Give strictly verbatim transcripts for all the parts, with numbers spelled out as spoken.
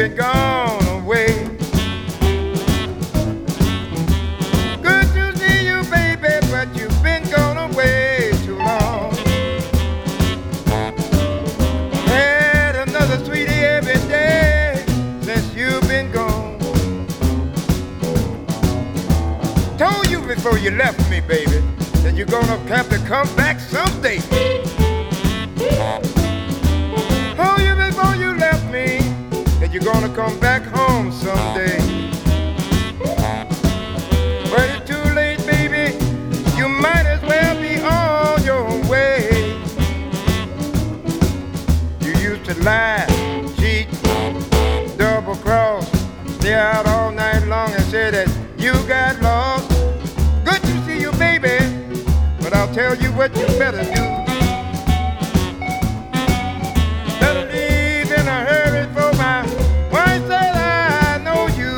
been gone away. Good to see you, baby, but you've been gone away too long. Had another sweetie every day since you've been gone. Told you before you left me, baby, that you're gonna have to come back someday. Told you before you left me that you're gonna come back home someday. But it's too late, baby, you might as well be on your way. You used to lie, cheat, double cross, stay out all night long and say that you got lost. Good to see you, baby, but I'll tell you what you better do. Better leave in a hurry for my wife said I know you.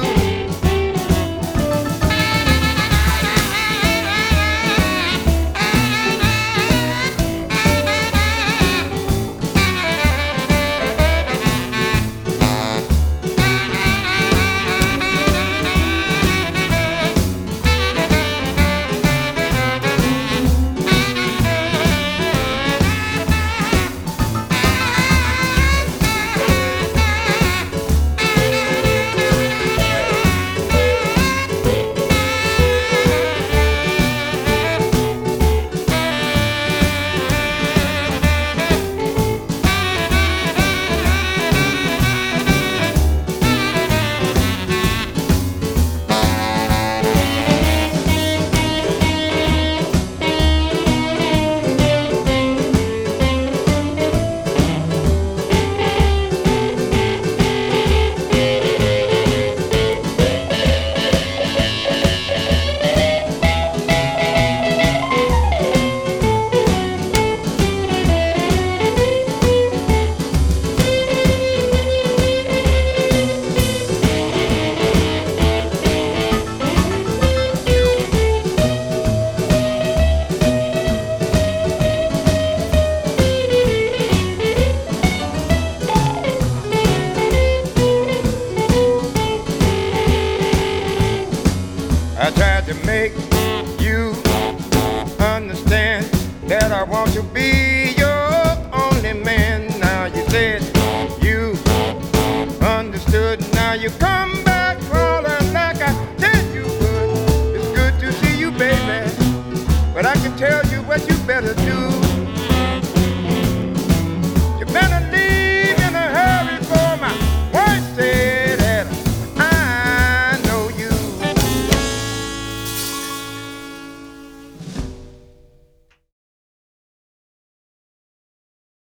I tried to make you understand that I want to be your only man. Now you said you understood. Now you come back crawling like I said you would. It's good to see you, baby, but I can tell you what you better do.